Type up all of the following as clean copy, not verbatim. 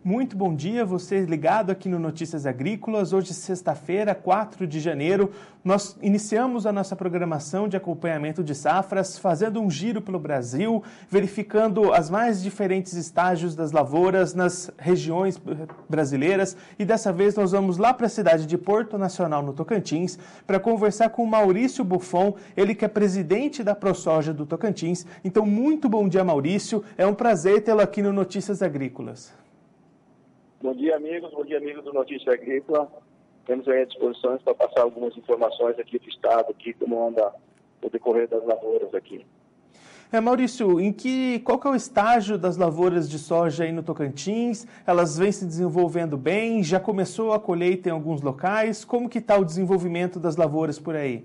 Muito bom dia, você ligado aqui no Notícias Agrícolas. Hoje, sexta-feira, 4 de janeiro, nós iniciamos a nossa programação de acompanhamento de safras, fazendo um giro pelo Brasil, verificando as mais diferentes estágios das lavouras nas regiões brasileiras. E dessa vez nós vamos lá para a cidade de Porto Nacional, no Tocantins, para conversar com o Maurício Buffon, ele que é presidente da ProSoja do Tocantins. Então, muito bom dia, Maurício. É um prazer tê-lo aqui no Notícias Agrícolas. Bom dia, amigos do Notícia Agrícola. Temos aí à disposição para passar algumas informações aqui do estado, aqui como anda o decorrer das lavouras aqui. Maurício, qual que é o estágio das lavouras de soja aí no Tocantins? Elas vêm se desenvolvendo bem? Já começou a colheita em alguns locais? Como que está o desenvolvimento das lavouras por aí?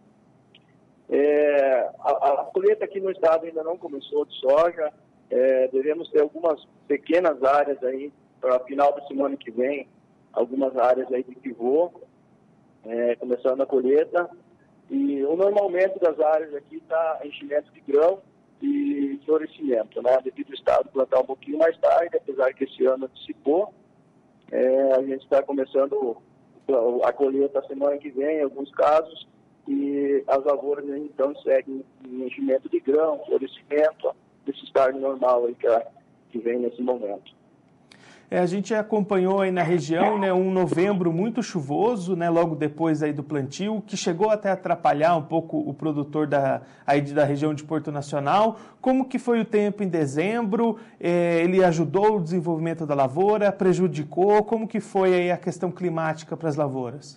A colheita aqui no estado ainda não começou de soja. Devemos ter algumas pequenas áreas aí para final da semana que vem, algumas áreas aí de pivô, começando a colheita. E o normalmente das áreas aqui está enchimento de grão e florescimento, né? Devido ao estado plantar um pouquinho mais tarde, apesar que esse ano antecipou, a gente está começando a colheita a semana que vem, em alguns casos, e as lavouras então seguem em enchimento de grão, florescimento, esse estágio normal aí que vem nesse momento. A gente acompanhou aí na região, né, um novembro muito chuvoso, né, logo depois aí do plantio, que chegou até a atrapalhar um pouco o produtor da região de Porto Nacional. Como que foi o tempo em dezembro? Ele ajudou o desenvolvimento da lavoura? Prejudicou? Como que foi aí a questão climática para as lavouras?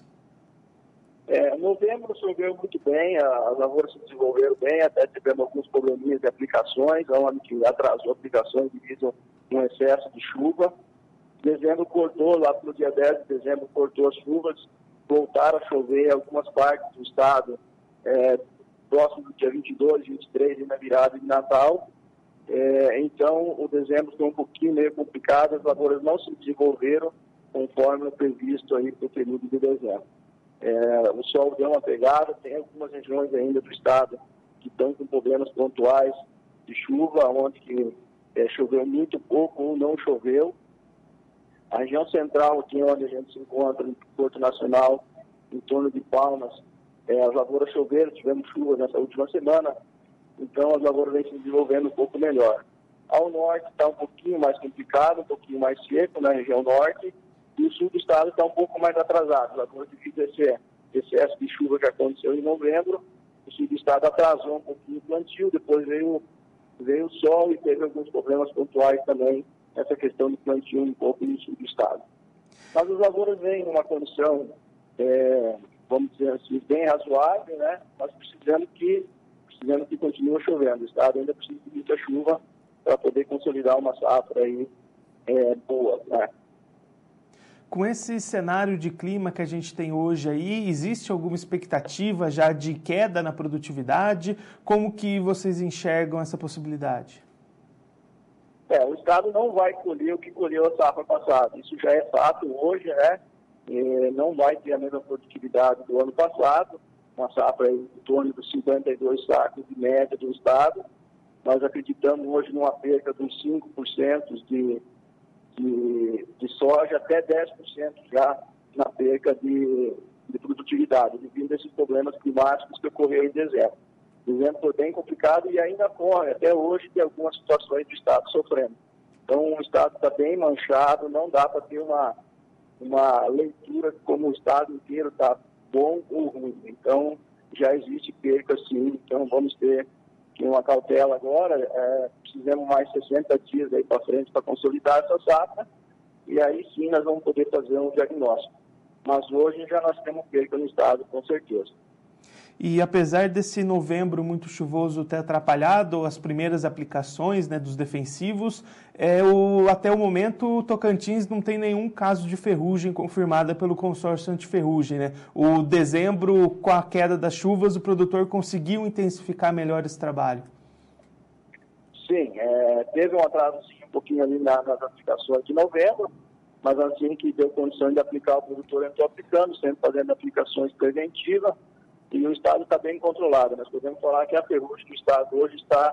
Novembro choveu muito bem, as lavouras se desenvolveram bem, até tivemos alguns probleminhas de aplicações, onde atrasou aplicações devido a um excesso de chuva. Dezembro cortou, lá pelo dia 10 de dezembro cortou as chuvas, voltaram a chover em algumas partes do estado, próximo do dia 22, 23, e na virada de Natal. Então, o dezembro foi um pouquinho meio complicado, as lavouras não se desenvolveram conforme o previsto aí para o período de dezembro. O sol deu uma pegada, tem algumas regiões ainda do estado que estão com problemas pontuais de chuva, onde choveu muito pouco ou não choveu. A região central, aqui onde a gente se encontra, em Porto Nacional, em torno de Palmas, as lavouras choveram, tivemos chuva nessa última semana, então as lavouras vêm se desenvolvendo um pouco melhor. Ao norte está um pouquinho mais complicado, um pouquinho mais seco na região norte, e o sul do estado está um pouco mais atrasado. As lavouras devido a esse excesso de chuva que aconteceu em novembro, o sul do estado atrasou um pouquinho o plantio, depois veio o sol e teve alguns problemas pontuais também, essa questão de plantio um pouco no sul do estado. Mas as lavouras vêm numa condição, vamos dizer assim, bem razoável, né? Mas precisando que continue chovendo. O estado ainda precisa de muita chuva para poder consolidar uma safra aí, boa, né? Com esse cenário de clima que a gente tem hoje aí, existe alguma expectativa já de queda na produtividade? Como que vocês enxergam essa possibilidade? O estado não vai colher o que colheu a safra passada. Isso já é fato hoje, né? Não vai ter a mesma produtividade do ano passado, uma safra em torno dos 52 sacos de média do estado. Nós acreditamos hoje numa perca de uns 5% de soja, até 10% já na perca de produtividade, devido a esses problemas climáticos que ocorreram em dezembro. Dezembro foi bem complicado e ainda ocorre, até hoje, tem algumas situações do estado sofrendo. Então, o estado está bem manchado, não dá para ter uma leitura como o estado inteiro está bom ou ruim. Então, já existe perca, sim. Então, vamos ter uma cautela agora. Precisamos mais 60 dias aí para frente para consolidar essa safra. E aí, sim, nós vamos poder fazer um diagnóstico. Mas hoje já nós temos perca no estado, com certeza. E apesar desse novembro muito chuvoso ter atrapalhado as primeiras aplicações, né, dos defensivos, até o momento o Tocantins não tem nenhum caso de ferrugem confirmada pelo consórcio antiferrugem, né? O dezembro, com a queda das chuvas, o produtor conseguiu intensificar melhor esse trabalho. Sim, teve um atraso um pouquinho ali nas aplicações de novembro, mas assim que deu condição de aplicar, o produtor entrou aplicando, sempre fazendo aplicações preventivas. E o estado está bem controlado. Nós podemos falar que a ferrugem do estado hoje está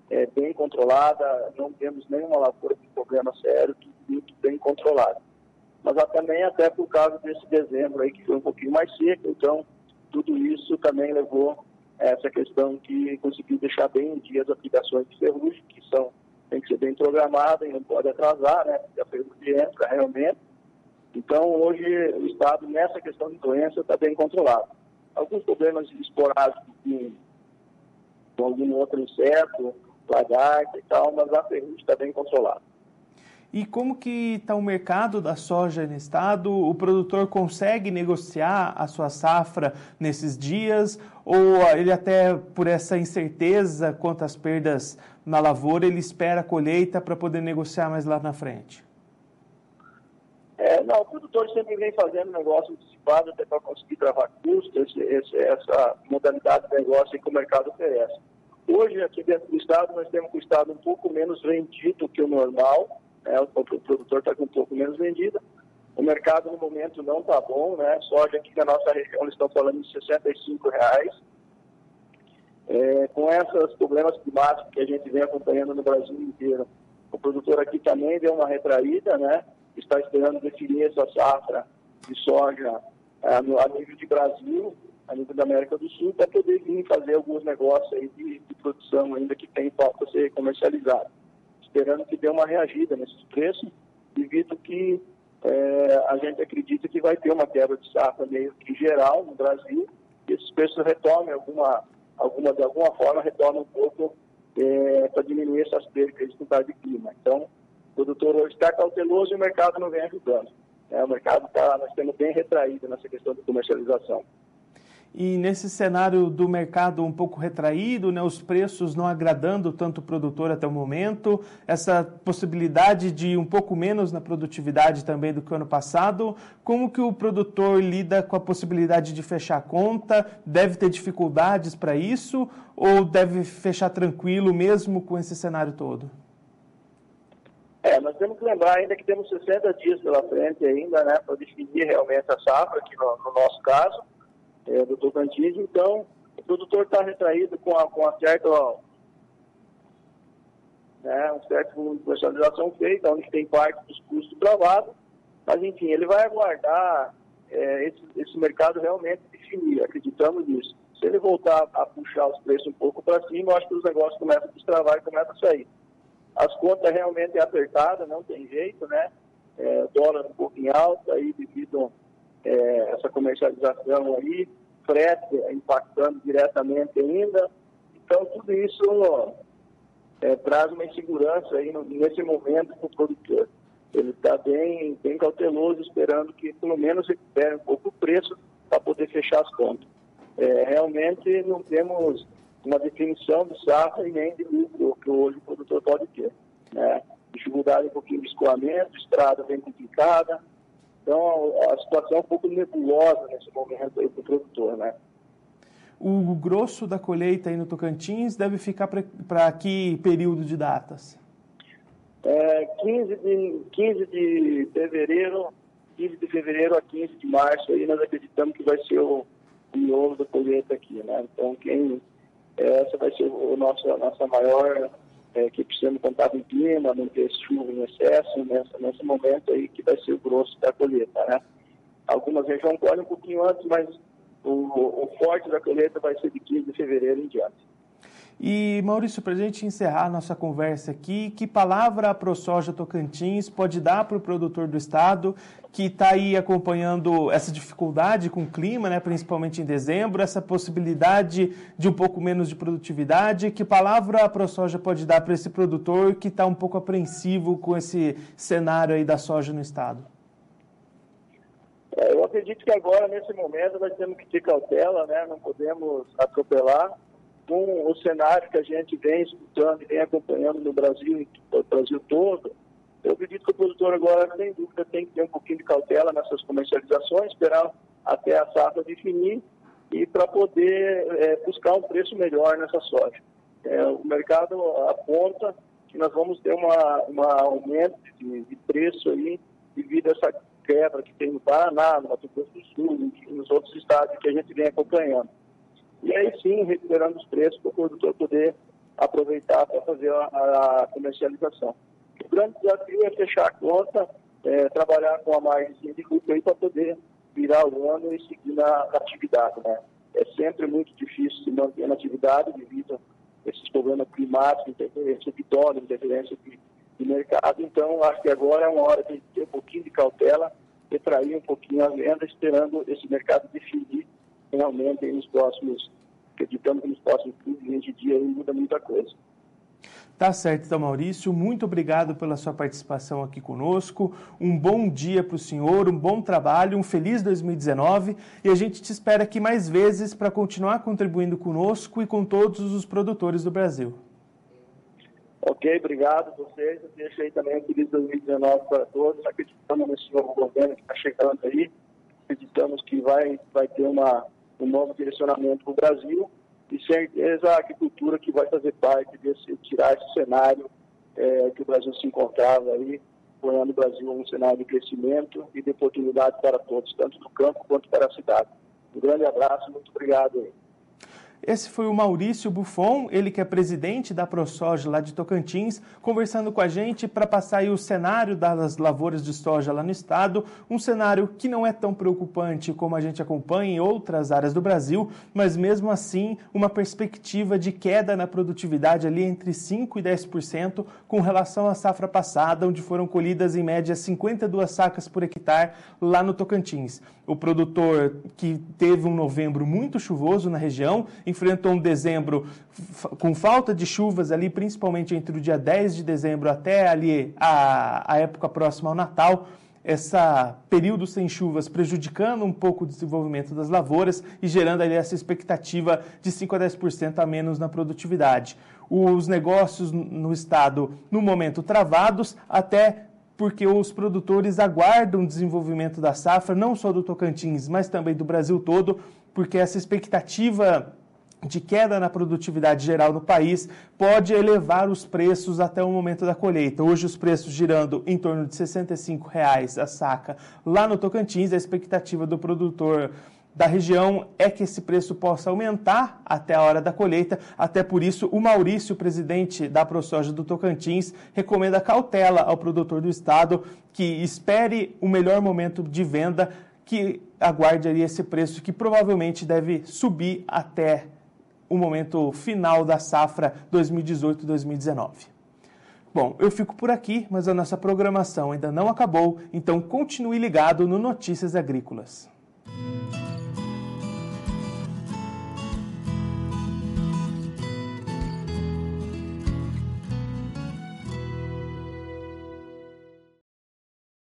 bem controlada, não temos nenhuma lavoura com problema sério, tudo muito bem controlado. Mas também até por causa desse dezembro aí que foi um pouquinho mais seco, então tudo isso também levou a essa questão que conseguiu deixar bem em dia as aplicações de ferrugem, que tem que ser bem programada e não pode atrasar, né? Porque a ferrugem entra realmente. Então hoje o estado nessa questão de doença está bem controlado. Alguns problemas esporádicos com algum outro inseto, lagarta e tal, mas a ferrugem está bem controlada. E como que está o mercado da soja no estado? O produtor consegue negociar a sua safra nesses dias? Ou ele até por essa incerteza quanto às perdas na lavoura, ele espera a colheita para poder negociar mais lá na frente? Não, o produtor sempre vem fazendo negócio antecipado até para conseguir travar custos, essa modalidade de negócio que o mercado oferece. Hoje, aqui dentro do estado, nós temos o estado um pouco menos vendido que o normal, né? O produtor está com um pouco menos vendida. O mercado, no momento, não está bom, né? Soja aqui na nossa região, eles estão falando de R$65. Com esses problemas climáticos que a gente vem acompanhando no Brasil inteiro, o produtor aqui também deu uma retraída, né? Está esperando definir essa safra de soja a nível de Brasil, a nível da América do Sul, para poder vir fazer alguns negócios aí de produção ainda que tem para ser comercializado. Esperando que dê uma reagida nesses preços, devido que a gente acredita que vai ter uma quebra de safra meio que geral no Brasil, e esses preços retomem de alguma forma, retornam um pouco para diminuir essas perdas com o de clima. Então, o produtor hoje está cauteloso e o mercado não vem ajudando. O mercado nós temos bem retraído nessa questão de comercialização. E nesse cenário do mercado um pouco retraído, né, os preços não agradando tanto o produtor até o momento, essa possibilidade de um pouco menos na produtividade também do que o ano passado, como que o produtor lida com a possibilidade de fechar a conta? Deve ter dificuldades para isso ou deve fechar tranquilo mesmo com esse cenário todo? Nós temos que lembrar ainda que temos 60 dias pela frente ainda, né, para definir realmente a safra, aqui no nosso caso, do Tocantins. Então, o produtor está retraído com um certo volume de comercialização feita, onde tem parte dos custos travados, mas enfim, ele vai aguardar esse mercado realmente definir, acreditamos nisso. Se ele voltar a puxar os preços um pouco para cima, eu acho que os negócios começam a destravar e começam a sair. As contas realmente é apertada, não tem jeito, né? Dólar um pouco em alta aí devido a essa comercialização aí, frete impactando diretamente ainda. Então, tudo isso traz uma insegurança aí nesse momento para o produtor. Ele está bem cauteloso, esperando que pelo menos recupere um pouco o preço para poder fechar as contas. Realmente não temos uma definição de safra e nem de lucro que hoje o produtor pode ter, né? Dificuldade um pouquinho de escoamento, estrada bem complicada. Então, a situação é um pouco nebulosa nesse momento aí para o produtor, né? O grosso da colheita aí no Tocantins deve ficar para que período de datas? 15 de fevereiro a 15 de março, aí nós acreditamos que vai ser o miolo da colheita aqui, né? Então, essa vai ser a nossa maior, que precisamos contar com o clima, não ter chuva em excesso, nesse momento aí que vai ser o grosso da colheita, né? Algumas regiões colhem um pouquinho antes, mas o forte da colheita vai ser de 15 de fevereiro em diante. E, Maurício, para a gente encerrar a nossa conversa aqui, que palavra a ProSoja Tocantins pode dar para o produtor do estado que está aí acompanhando essa dificuldade com o clima, né, principalmente em dezembro, essa possibilidade de um pouco menos de produtividade? Que palavra a ProSoja pode dar para esse produtor que está um pouco apreensivo com esse cenário aí da soja no estado? Eu acredito que agora, nesse momento, nós temos que ter cautela, né? Não podemos atropelar. Com o cenário que a gente vem escutando e vem acompanhando no Brasil todo, eu acredito que o produtor agora, sem dúvida, tem que ter um pouquinho de cautela nessas comercializações, esperar até a safra definir e para poder buscar um preço melhor nessa soja. O mercado aponta que nós vamos ter um aumento de preço aí devido a essa quebra que tem no Paraná, no Mato Grosso do Sul, e nos outros estados que a gente vem acompanhando. E aí sim, recuperando os preços para o produtor poder aproveitar para fazer a comercialização. O grande desafio é fechar a conta, trabalhar com a margem de lucro aí para poder virar o ano e seguir na atividade, né? É sempre muito difícil se manter na atividade devido a esses problemas climáticos, interferência de dólar, interferência de mercado. Então, acho que agora é uma hora de ter um pouquinho de cautela, retrair um pouquinho a venda, esperando esse mercado definir realmente aí nos próximos, acreditamos que nos próximos 15, 20 dias muda muita coisa. Tá certo, então, Maurício, muito obrigado pela sua participação aqui conosco, um bom dia para o senhor, um bom trabalho, um feliz 2019 e a gente te espera aqui mais vezes para continuar contribuindo conosco e com todos os produtores do Brasil. Ok, obrigado a vocês, eu deixo aí também um feliz 2019 para todos, acreditamos nesse novo governo que está chegando aí, acreditamos que vai ter um novo direcionamento para o Brasil, e certeza a agricultura que vai fazer parte desse, tirar esse cenário que o Brasil se encontrava aí, tornando o Brasil um cenário de crescimento e de oportunidade para todos, tanto no campo quanto para a cidade. Um grande abraço, muito obrigado aí. Esse foi o Maurício Buffon, ele que é presidente da ProSoja lá de Tocantins, conversando com a gente para passar aí o cenário das lavouras de soja lá no estado, um cenário que não é tão preocupante como a gente acompanha em outras áreas do Brasil, mas mesmo assim uma perspectiva de queda na produtividade ali entre 5% e 10% com relação à safra passada, onde foram colhidas em média 52 sacas por hectare lá no Tocantins. O produtor que teve um novembro muito chuvoso na região, enfrentou um dezembro com falta de chuvas ali, principalmente entre o dia 10 de dezembro até ali a época próxima ao Natal, esse período sem chuvas prejudicando um pouco o desenvolvimento das lavouras e gerando ali essa expectativa de 5% a 10% a menos na produtividade. Os negócios no estado, no momento, travados, até porque os produtores aguardam o desenvolvimento da safra, não só do Tocantins, mas também do Brasil todo, porque essa expectativa de queda na produtividade geral no país pode elevar os preços até o momento da colheita. Hoje os preços girando em torno de R$ 65 a saca lá no Tocantins. A expectativa do produtor da região é que esse preço possa aumentar até a hora da colheita. Até por isso, o Maurício, presidente da ProSoja do Tocantins, recomenda cautela ao produtor do estado que espere o melhor momento de venda, que aguarde ali esse preço que provavelmente deve subir até o momento final da safra 2018-2019. Bom, eu fico por aqui, mas a nossa programação ainda não acabou, então continue ligado no Notícias Agrícolas.